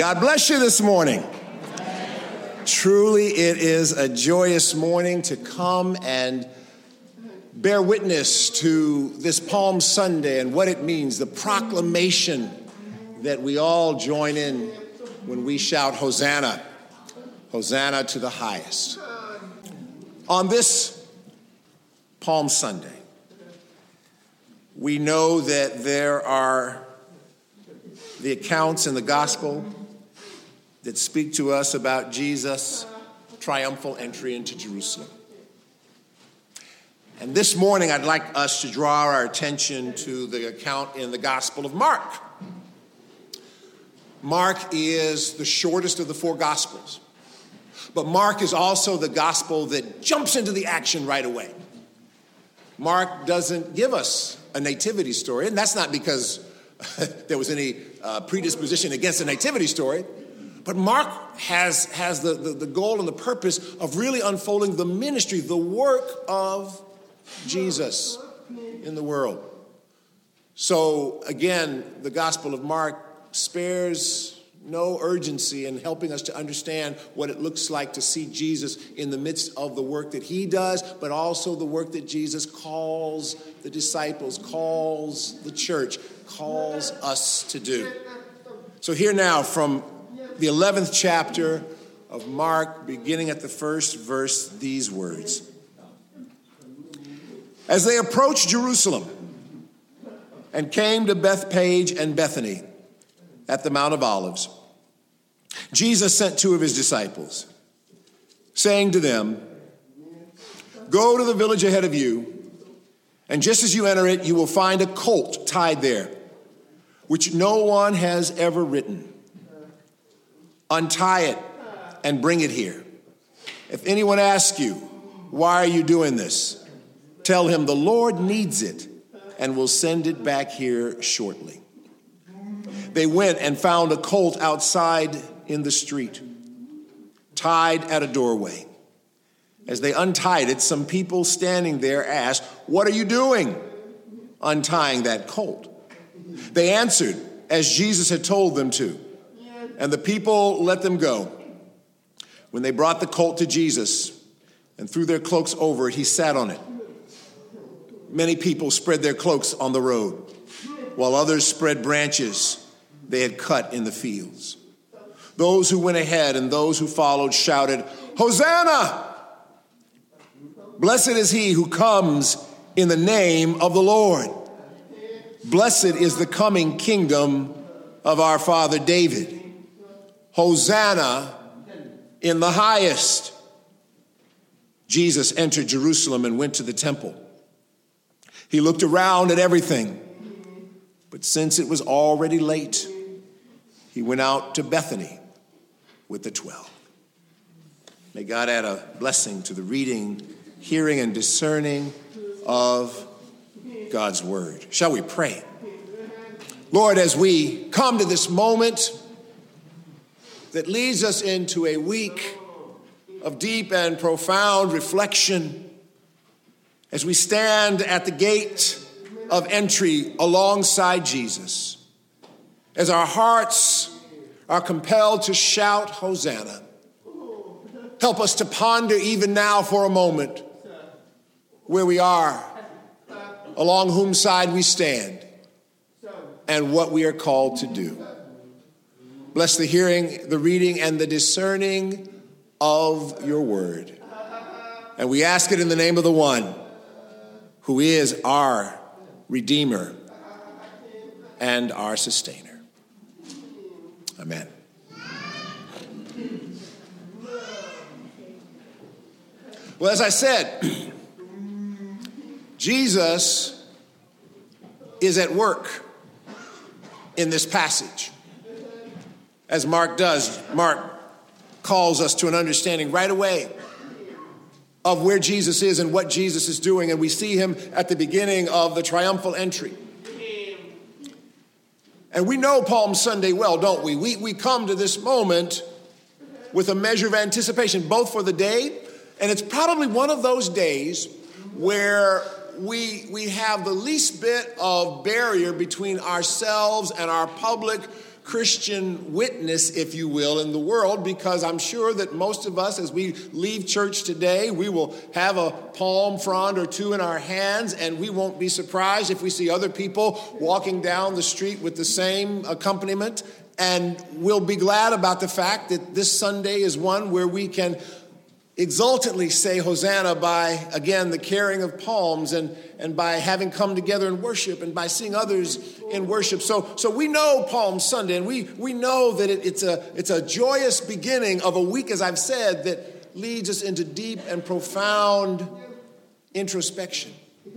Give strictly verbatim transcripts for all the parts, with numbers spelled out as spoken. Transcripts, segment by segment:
God bless you this morning. Truly, it is a joyous morning to come and bear witness to this Palm Sunday and what it means, the proclamation that we all join in when we shout, Hosanna, Hosanna to the highest. On this Palm Sunday, we know that there are the accounts in the gospel that speak to us about Jesus' triumphal entry into Jerusalem. And this morning, I'd like us to draw our attention to the account in the Gospel of Mark. Mark is the shortest of the four Gospels, but Mark is also the Gospel that jumps into the action right away. Mark doesn't give us a nativity story, and that's not because there was any uh, predisposition against a nativity story. But Mark has, has the, the, the goal and the purpose of really unfolding the ministry, the work of Jesus in the world. So again, the Gospel of Mark spares no urgency in helping us to understand what it looks like to see Jesus in the midst of the work that he does, but also the work that Jesus calls the disciples, calls the church, calls us to do. So here now from the eleventh chapter of Mark, beginning at the first verse, these words. As they approached Jerusalem and came to Bethphage and Bethany at the Mount of Olives, Jesus sent two of his disciples, saying to them, "Go to the village ahead of you, and just as you enter it, you will find a colt tied there, which no one has ever ridden. Untie it and bring it here. If anyone asks you, 'Why are you doing this?' tell him the Lord needs it and will send it back here shortly." They went and found a colt outside in the street, tied at a doorway. As they untied it, some people standing there asked, "What are you doing untying that colt?" They answered as Jesus had told them to. And the people let them go. When they brought the colt to Jesus and threw their cloaks over it, he sat on it. Many people spread their cloaks on the road, while others spread branches they had cut in the fields. Those who went ahead and those who followed shouted, "Hosanna! Blessed is he who comes in the name of the Lord. Blessed is the coming kingdom of our father David. Hosanna in the highest." Jesus entered Jerusalem and went to the temple. He looked around at everything, but since it was already late, he went out to Bethany with the twelve. May God add a blessing to the reading, hearing, and discerning of God's word. Shall we pray? Lord, as we come to this moment that leads us into a week of deep and profound reflection, as we stand at the gate of entry alongside Jesus, as our hearts are compelled to shout Hosanna, help us to ponder even now for a moment where we are, along whom side we stand, and what we are called to do. Bless the hearing, the reading, and the discerning of your word. And we ask it in the name of the one who is our Redeemer and our Sustainer. Amen. Well, as I said, Jesus is at work in this passage. As Mark does, Mark calls us to an understanding right away of where Jesus is and what Jesus is doing. And we see him at the beginning of the triumphal entry. And we know Palm Sunday well, don't we? We, we come to this moment with a measure of anticipation, both for the day, and it's probably one of those days where we, we have the least bit of barrier between ourselves and our public Christian witness, if you will, in the world, because I'm sure that most of us, as we leave church today, we will have a palm frond or two in our hands, and we won't be surprised if we see other people walking down the street with the same accompaniment, and we'll be glad about the fact that this Sunday is one where we can exultantly say Hosanna by, again, the carrying of palms and, and by having come together in worship and by seeing others in worship. So, so we know Palm Sunday, and we, we know that it, it's, a, it's a joyous beginning of a week, as I've said, that leads us into deep and profound introspection.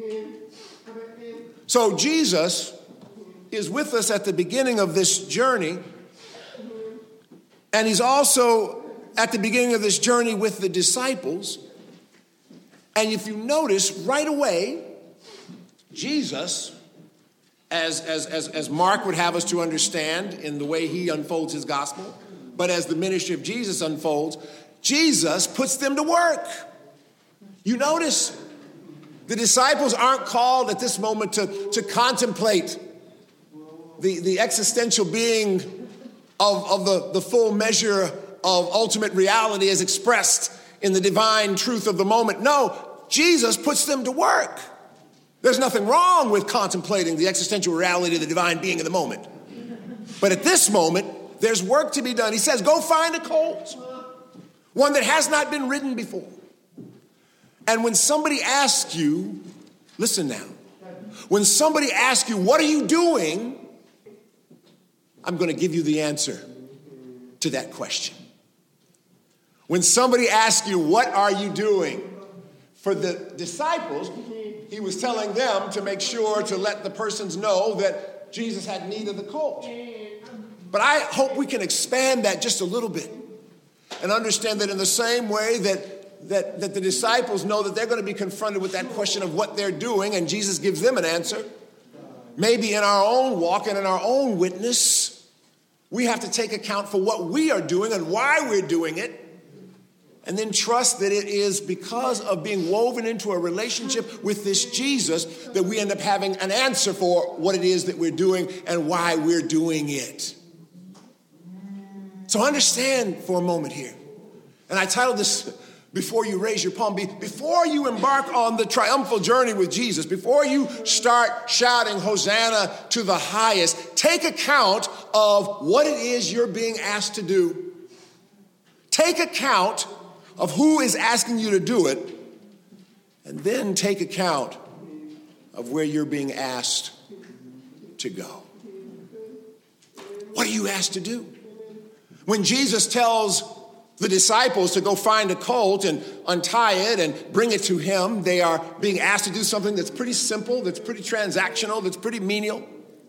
So Jesus is with us at the beginning of this journey, and he's also at the beginning of this journey with the disciples. And if you notice right away, Jesus, as, as, as, as Mark would have us to understand in the way he unfolds his gospel, but as the ministry of Jesus unfolds, Jesus puts them to work. You notice the disciples aren't called at this moment to, to contemplate the, the existential being of, of the, the full measure of ultimate reality as expressed in the divine truth of the moment. No, Jesus puts them to work. There's nothing wrong with contemplating the existential reality of the divine being of the moment. But at this moment, there's work to be done. He says, go find a colt, one that has not been ridden before. And when somebody asks you, listen now, when somebody asks you, what are you doing? I'm going to give you the answer to that question. When somebody asks you, what are you doing? For the disciples, he was telling them to make sure to let the persons know that Jesus had need of the colt. But I hope we can expand that just a little bit and understand that in the same way that, that, that the disciples know that they're going to be confronted with that question of what they're doing, and Jesus gives them an answer, maybe in our own walk and in our own witness, we have to take account for what we are doing and why we're doing it, and then trust that it is because of being woven into a relationship with this Jesus that we end up having an answer for what it is that we're doing and why we're doing it. So understand for a moment here. And I titled this, Before You Raise Your Palm. Before you embark on the triumphal journey with Jesus, before you start shouting Hosanna to the highest, take account of what it is you're being asked to do. Take account of who is asking you to do it, and then take account of where you're being asked to go. What are you asked to do? When Jesus tells the disciples to go find a colt and untie it and bring it to him, they are being asked to do something that's pretty simple, that's pretty transactional, that's pretty menial.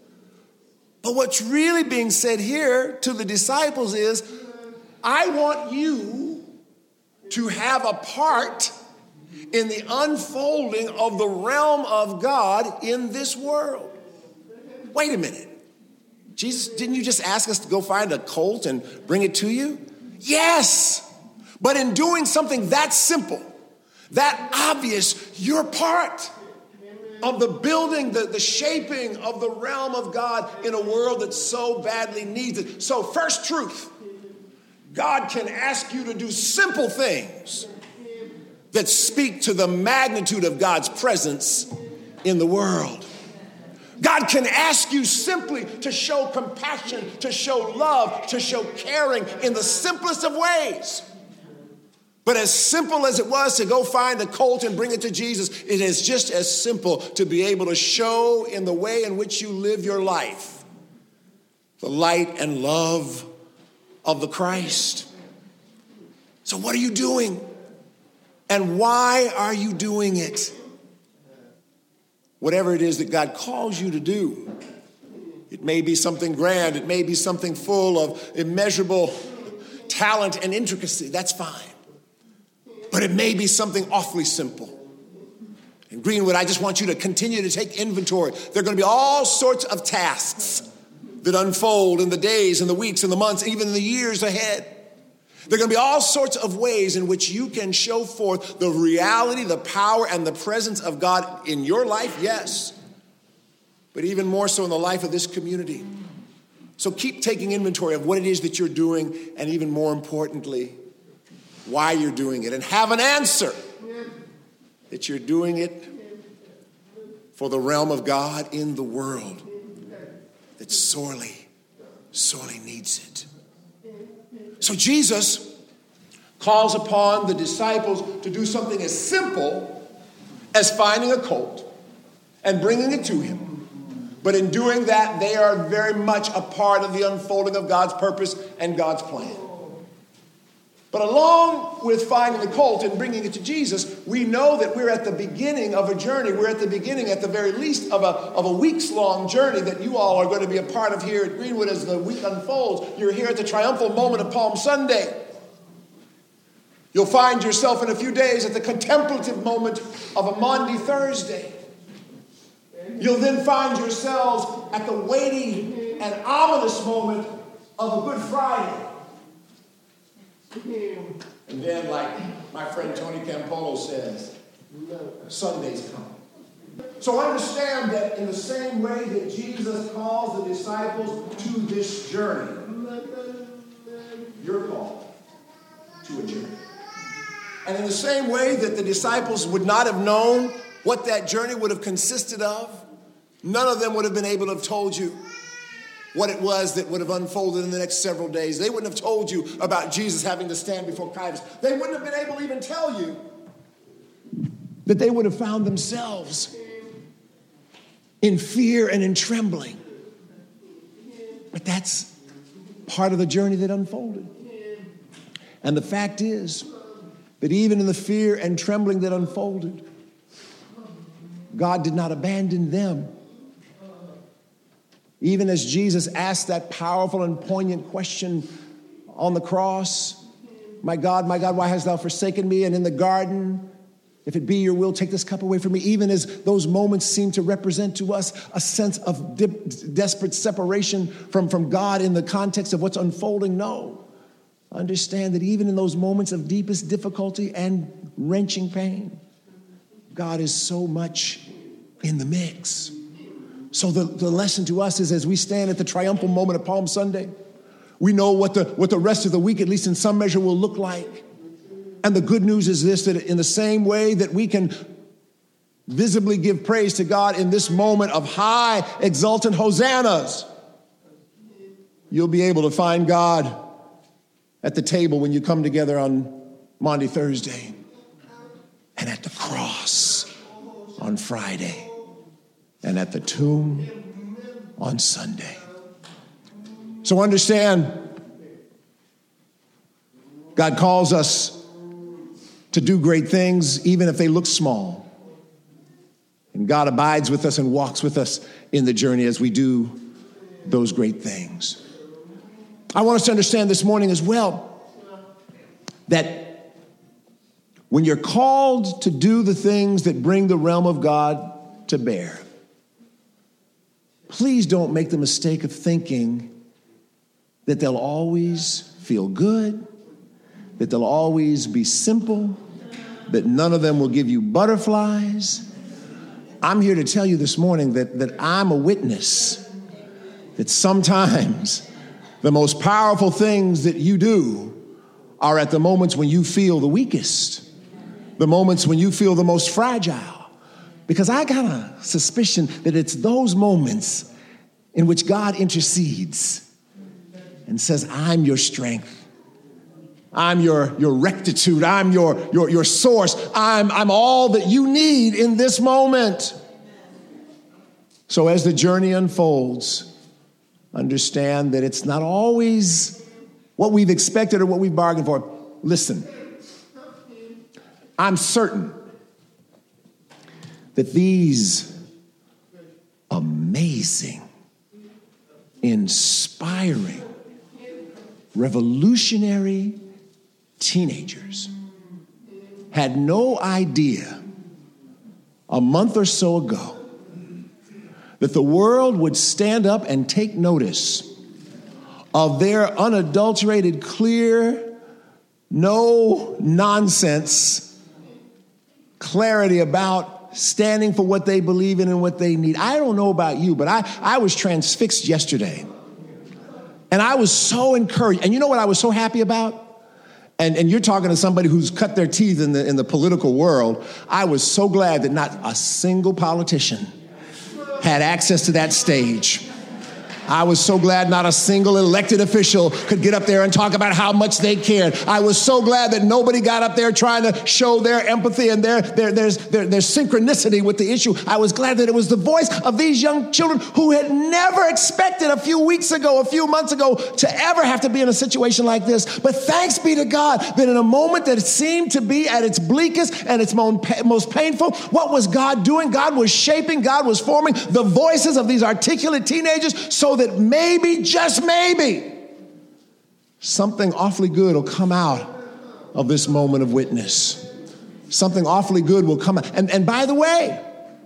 But what's really being said here to the disciples is, I want you to have a part in the unfolding of the realm of God in this world. Wait a minute. Jesus, didn't you just ask us to go find a colt and bring it to you? Yes. But in doing something that simple, that obvious, you're part of the building, the, the shaping of the realm of God in a world that so badly needs it. So first truth, God can ask you to do simple things that speak to the magnitude of God's presence in the world. God can ask you simply to show compassion, to show love, to show caring in the simplest of ways. But as simple as it was to go find a colt and bring it to Jesus, it is just as simple to be able to show in the way in which you live your life the light and love of the Christ. So what are you doing? And why are you doing it? Whatever it is that God calls you to do, it may be something grand, it may be something full of immeasurable talent and intricacy, that's fine. But it may be something awfully simple. In Greenwood, I just want you to continue to take inventory. There are going to be all sorts of tasks that unfold in the days and the weeks and the months, even in the years ahead. There are going to be all sorts of ways in which you can show forth the reality, the power, and the presence of God in your life, yes, but even more so in the life of this community. So keep taking inventory of what it is that you're doing, and even more importantly, why you're doing it, and have an answer that you're doing it for the realm of God in the world that sorely, sorely needs it. So Jesus calls upon the disciples to do something as simple as finding a colt and bringing it to him. But in doing that, they are very much a part of the unfolding of God's purpose and God's plan. But along with finding the colt and bringing it to Jesus, we know that we're at the beginning of a journey. We're at the beginning, at the very least, of a, of a weeks-long journey that you all are going to be a part of here at Greenwood as the week unfolds. You're here at the triumphal moment of Palm Sunday. You'll find yourself in a few days at the contemplative moment of a Maundy Thursday. You'll then find yourselves at the weighty and ominous moment of a Good Friday. And then, like my friend Tony Campolo says, Sunday's come. So understand that in the same way that Jesus calls the disciples to this journey, you're called to a journey. And in the same way that the disciples would not have known what that journey would have consisted of, none of them would have been able to have told you what it was that would have unfolded in the next several days. They wouldn't have told you about Jesus having to stand before Caiaphas. They wouldn't have been able to even tell you that they would have found themselves in fear and in trembling. But that's part of the journey that unfolded. And the fact is that even in the fear and trembling that unfolded, God did not abandon them. Even as Jesus asked that powerful and poignant question on the cross, my God, my God, why hast thou forsaken me? And in the garden, if it be your will, take this cup away from me. Even as those moments seem to represent to us a sense of de- desperate separation from, from God in the context of what's unfolding, no. Understand that even in those moments of deepest difficulty and wrenching pain, God is so much in the mix. So the, the lesson to us is, as we stand at the triumphal moment of Palm Sunday, we know what the, what the rest of the week, at least in some measure, will look like. And the good news is this, that in the same way that we can visibly give praise to God in this moment of high, exultant hosannas, you'll be able to find God at the table when you come together on Maundy Thursday, and at the cross on Friday, and at the tomb on Sunday. So understand, God calls us to do great things, even if they look small. And God abides with us and walks with us in the journey as we do those great things. I want us to understand this morning as well that when you're called to do the things that bring the realm of God to bear, please don't make the mistake of thinking that they'll always feel good, that they'll always be simple, that none of them will give you butterflies. I'm here to tell you this morning that, that I'm a witness that sometimes the most powerful things that you do are at the moments when you feel the weakest, the moments when you feel the most fragile. Because I got a suspicion that it's those moments in which God intercedes and says, I'm your strength. I'm your, your rectitude. I'm your, your, your source. I'm, I'm all that you need in this moment. So as the journey unfolds, understand that it's not always what we've expected or what we've bargained for. Listen, I'm certain that these amazing, inspiring, revolutionary teenagers had no idea a month or so ago that the world would stand up and take notice of their unadulterated, clear, no nonsense clarity about standing for what they believe in and what they need. I don't know about you, but I, I was transfixed yesterday And I was so encouraged. And you know what I was so happy about? And, and you're talking to somebody who's cut their teeth in the, in the political world. I was so glad that not a single politician had access to that stage. I was so glad not a single elected official could get up there and talk about how much they cared. I was so glad that nobody got up there trying to show their empathy and their, their, their, their, their synchronicity with the issue. I was glad that it was the voice of these young children who had never expected a few weeks ago, a few months ago, to ever have to be in a situation like this. But thanks be to God that in a moment that seemed to be at its bleakest and its most painful, what was God doing? God was shaping, God was forming the voices of these articulate teenagers so that maybe, just maybe, something awfully good will come out of this moment of witness. Something awfully good will come out. And, and by the way,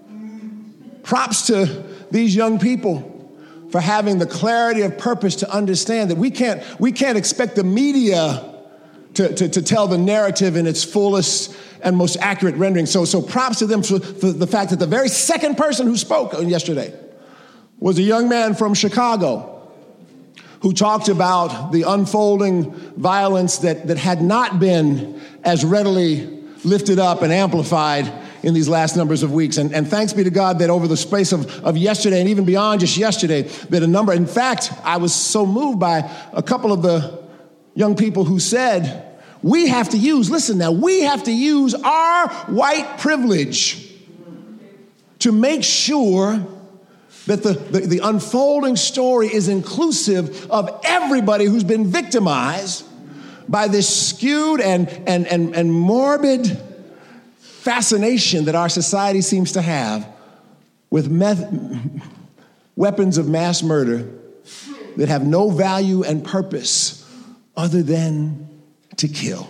props to these young people for having the clarity of purpose to understand that we can't, we can't expect the media to, to, to tell the narrative in its fullest and most accurate rendering. So, so props to them for, for the fact that the very second person who spoke yesterday was a young man from Chicago who talked about the unfolding violence that, that had not been as readily lifted up and amplified in these last numbers of weeks. And, and thanks be to God that over the space of, of yesterday and even beyond just yesterday, that a number, in fact, I was so moved by a couple of the young people who said, we have to use, listen now, we have to use our white privilege to make sure that the, the, the unfolding story is inclusive of everybody who's been victimized by this skewed and, and, and, and morbid fascination that our society seems to have with meth- weapons of mass murder that have no value and purpose other than to kill.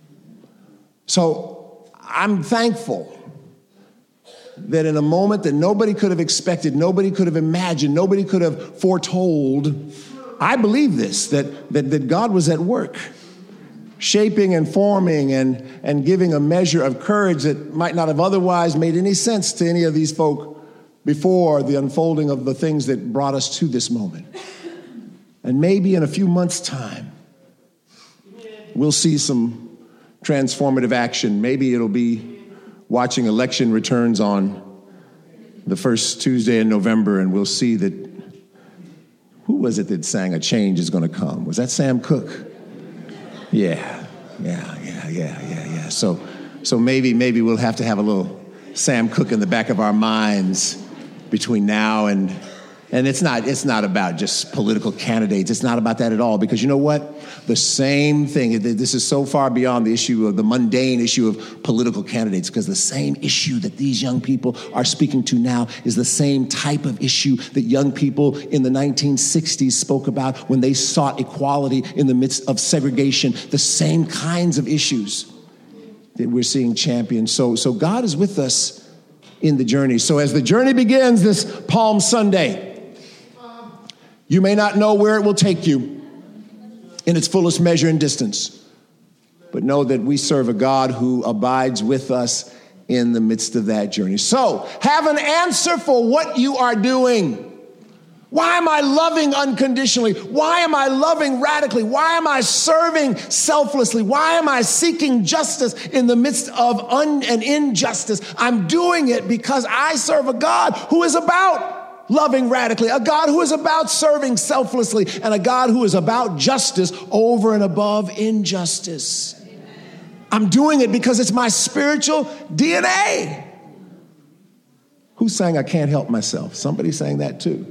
So I'm thankful that in a moment that nobody could have expected, nobody could have imagined, nobody could have foretold, I believe this, that, that, that God was at work, shaping and forming and, and giving a measure of courage that might not have otherwise made any sense to any of these folk before the unfolding of the things that brought us to this moment. And maybe in a few months' time, we'll see some transformative action. Maybe it'll be watching election returns on the first Tuesday in November, and we'll see that, who was it that sang "A Change Is Gonna Come"? Was that Sam Cooke? Yeah, yeah, yeah, yeah, yeah, yeah. So, so maybe, maybe we'll have to have a little Sam Cooke in the back of our minds between now and, and it's not, it's not about just political candidates. It's not about that at all, because you know what? The same thing, this is so far beyond the issue of the mundane issue of political candidates, because the same issue that these young people are speaking to now is the same type of issue that young people in the nineteen sixties spoke about when they sought equality in the midst of segregation, the same kinds of issues that we're seeing championed. So, so God is with us in the journey. So as the journey begins this Palm Sunday, you may not know where it will take you in its fullest measure and distance, but know that we serve a God who abides with us in the midst of that journey. So have an answer for what you are doing. Why am I loving unconditionally? Why am I loving radically? Why am I serving selflessly? Why am I seeking justice in the midst of un- an injustice? I'm doing it because I serve a God who is about loving radically, a God who is about serving selflessly, and a God who is about justice over and above injustice. Amen. I'm doing it because it's my spiritual D N A. Who's saying I can't help myself? Somebody's saying that too.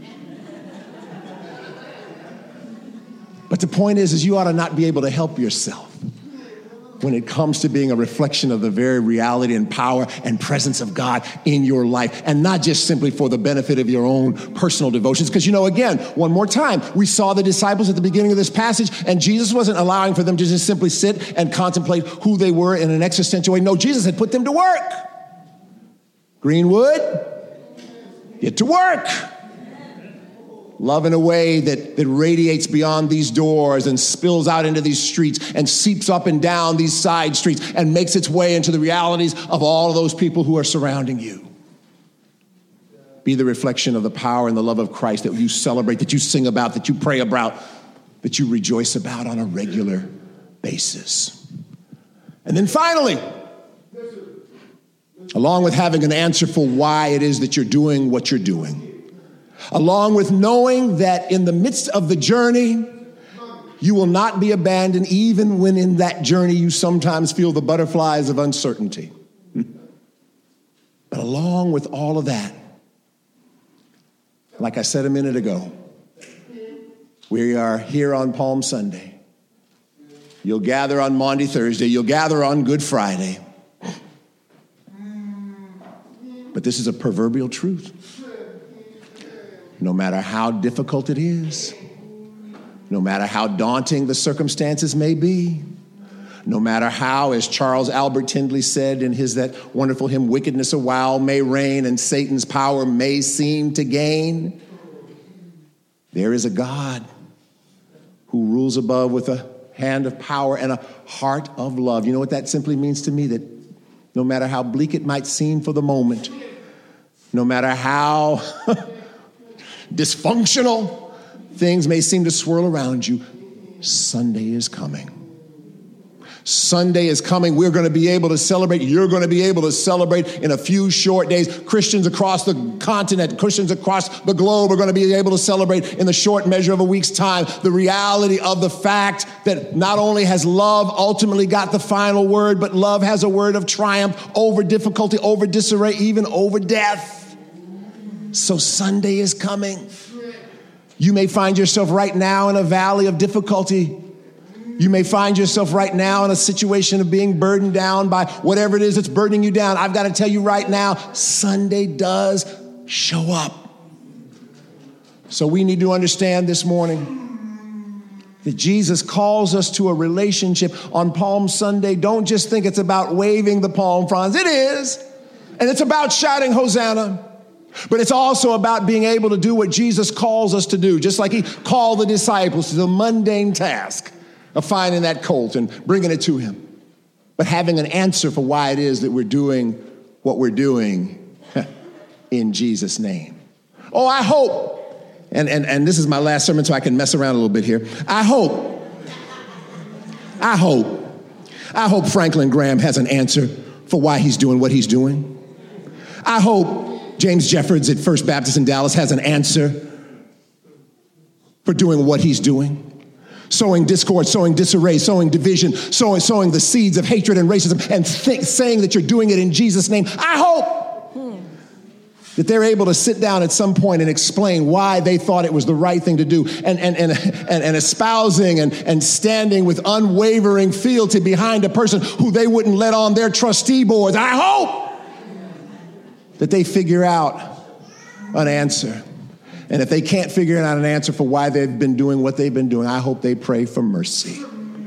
But the point is, is you ought to not be able to help yourself when it comes to being a reflection of the very reality and power and presence of God in your life, and not just simply for the benefit of your own personal devotions. Because, you know, again, one more time, we saw the disciples at the beginning of this passage, and Jesus wasn't allowing for them to just simply sit and contemplate who they were in an existential way. No, Jesus had put them to work. Greenwood, get to work. Love in a way that, that radiates beyond these doors and spills out into these streets and seeps up and down these side streets and makes its way into the realities of all of those people who are surrounding you. Be the reflection of the power and the love of Christ that you celebrate, that you sing about, that you pray about, that you rejoice about on a regular basis. And then finally, along with having an answer for why it is that you're doing what you're doing, along with knowing that in the midst of the journey, you will not be abandoned, even when in that journey you sometimes feel the butterflies of uncertainty. But along with all of that, like I said a minute ago, we are here on Palm Sunday. You'll gather on Maundy Thursday. You'll gather on Good Friday. But this is a proverbial truth. No matter how difficult it is, no matter how daunting the circumstances may be, no matter how, as Charles Albert Tindley said in his that wonderful hymn, wickedness a while may reign and Satan's power may seem to gain, there is a God who rules above with a hand of power and a heart of love. You know what that simply means to me? That no matter how bleak it might seem for the moment, no matter how dysfunctional things may seem to swirl around you, Sunday is coming. Sunday is coming. We're going to be able to celebrate. You're going to be able to celebrate in a few short days. Christians across the continent, Christians across the globe are going to be able to celebrate in the short measure of a week's time the reality of the fact that not only has love ultimately got the final word, but love has a word of triumph over difficulty, over disarray, even over death. So Sunday is coming. You may find yourself right now in a valley of difficulty. You may find yourself right now in a situation of being burdened down by whatever it is that's burdening you down. I've got to tell you right now, Sunday does show up. So we need to understand this morning that Jesus calls us to a relationship on Palm Sunday. Don't just think it's about waving the palm fronds. It is. And it's about shouting Hosanna. But it's also about being able to do what Jesus calls us to do, just like he called the disciples to the mundane task of finding that colt and bringing it to him, but having an answer for why it is that we're doing what we're doing in Jesus' name. Oh, I hope, and, and, and this is my last sermon so I can mess around a little bit here. I hope, I hope, I hope Franklin Graham has an answer for why he's doing what he's doing. I hope James Jeffords at First Baptist in Dallas has an answer for doing what he's doing. Sowing discord, sowing disarray, sowing division, sowing, sowing the seeds of hatred and racism, and th- saying that you're doing it in Jesus' name. I hope hmm. that they're able to sit down at some point and explain why they thought it was the right thing to do, and, and, and, and, and espousing and, and standing with unwavering fealty behind a person who they wouldn't let on their trustee boards. I hope that they figure out an answer. And if they can't figure out an answer for why they've been doing what they've been doing, I hope they pray for mercy.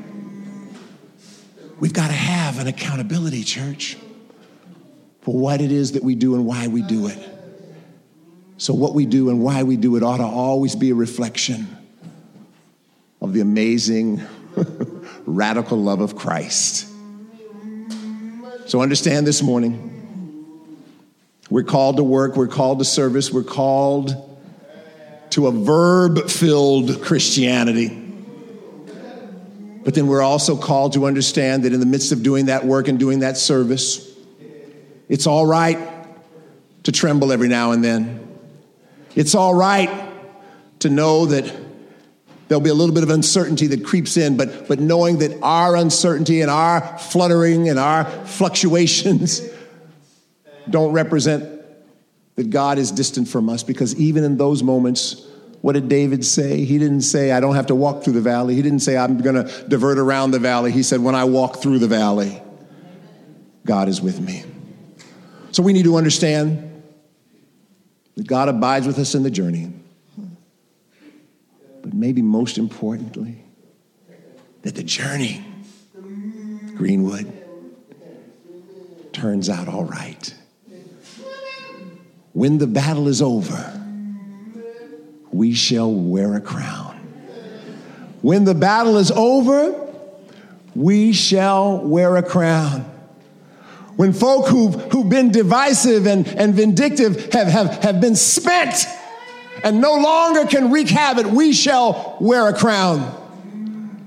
We've got to have an accountability, church, for what it is that we do and why we do it. So what we do and why we do it ought to always be a reflection of the amazing, radical love of Christ. So understand this morning, we're called to work, we're called to service, we're called to a verb-filled Christianity. But then we're also called to understand that in the midst of doing that work and doing that service, it's all right to tremble every now and then. It's all right to know that there'll be a little bit of uncertainty that creeps in, but, but knowing that our uncertainty and our fluttering and our fluctuations don't represent that God is distant from us, because even in those moments, what did David say? He didn't say, I don't have to walk through the valley. He didn't say, I'm going to divert around the valley. He said, when I walk through the valley, God is with me. So we need to understand that God abides with us in the journey. But maybe most importantly, that the journey, Greenwood, turns out all right. When the battle is over, we shall wear a crown. When the battle is over, we shall wear a crown. When folk who've, who've been divisive and, and vindictive have, have, have been spent and no longer can wreak havoc, we shall wear a crown.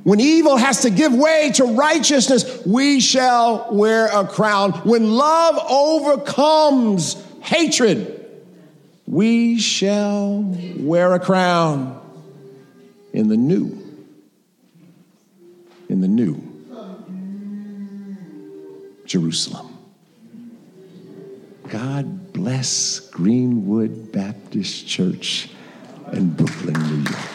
When evil has to give way to righteousness, we shall wear a crown. When love overcomes hatred, we shall wear a crown in the new. In the new Jerusalem. God bless Greenwood Baptist Church in Brooklyn, New York.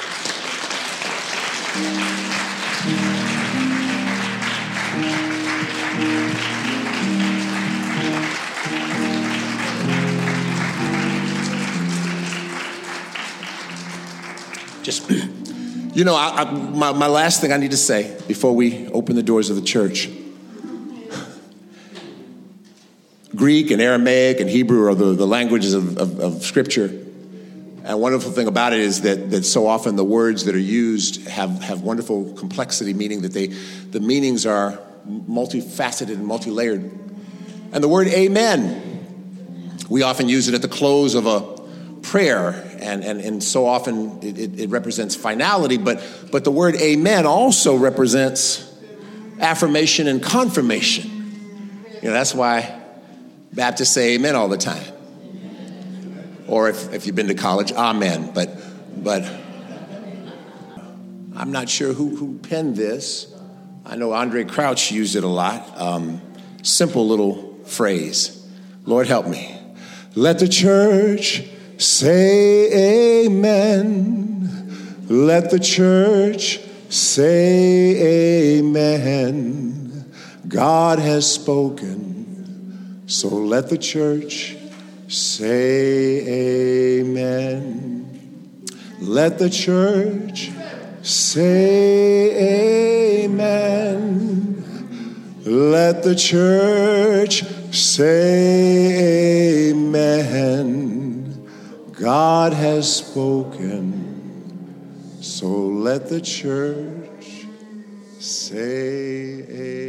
Just, you know, I, I, my, my last thing I need to say before we open the doors of the church. Greek and Aramaic and Hebrew are the, the languages of, of, of Scripture. And a wonderful thing about it is that, that so often the words that are used have, have wonderful complexity, meaning that they the meanings are multifaceted and multi-layered. And the word amen, we often use it at the close of a prayer, and, and, and so often it, it, it represents finality, but, but the word amen also represents affirmation and confirmation. You know, that's why Baptists say amen all the time. Or if, if you've been to college, amen. But but I'm not sure who, who penned this. I know Andre Crouch used it a lot. Um, simple little phrase. Lord, help me. Let the church say amen. Let the church say amen. God has spoken, so let the church say amen. Let the church say amen. Let the church say amen. God has spoken, so let the church say amen.